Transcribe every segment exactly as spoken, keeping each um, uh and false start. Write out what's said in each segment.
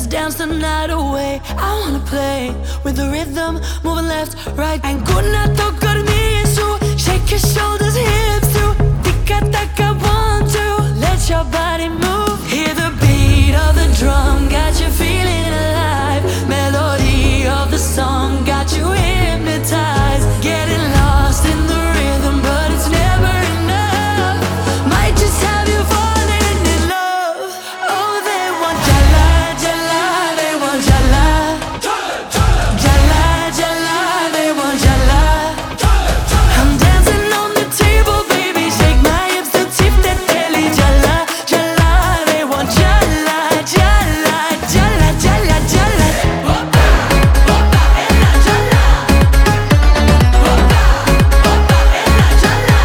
dance the night away. I wanna play with the rhythm, moving left, right. Ancora toccar me su, shake your shoulders, hips too. Ticka taka, one, two, let your body move. Hear the beat of the drum, got you feeling alive. Melody of the song, got you hypnotized. Getting lost in the rhythm, but it's never enough. Might just have you falling in love. Oh, they want jala, jala, they want jala. Jala, jala, they want jala. I'm dancing on the table, baby, shake my hips to tip that belly. Jala, jala, they want jala, jala, jala, jala, jala. Opa, opa, en la jala. Opa, opa, en la jala.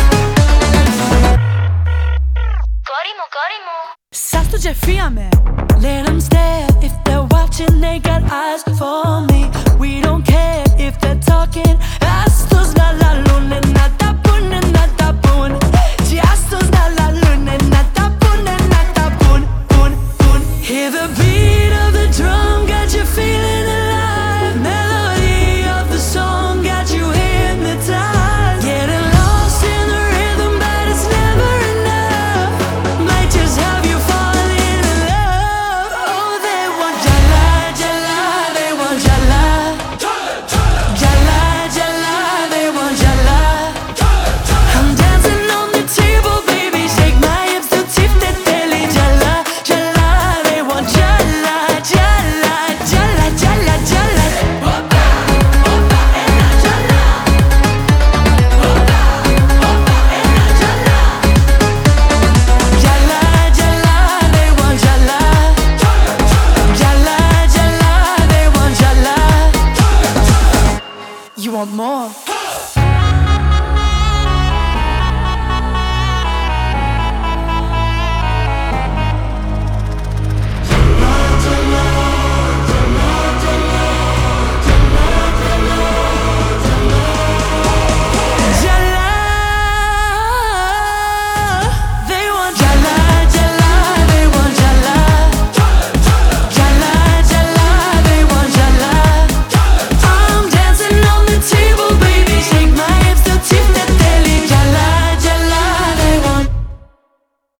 Korimo, korimo. Sasto gjefia me. Let them stare if they're watching, they got eyes for me. We don't care if they're talking. Astos na la luna, nata punen